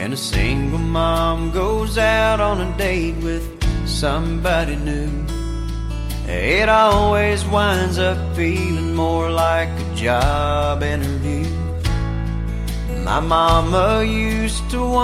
and a single mom goes out on a date with somebody new, it always winds up feeling more like a job interview. My mama used to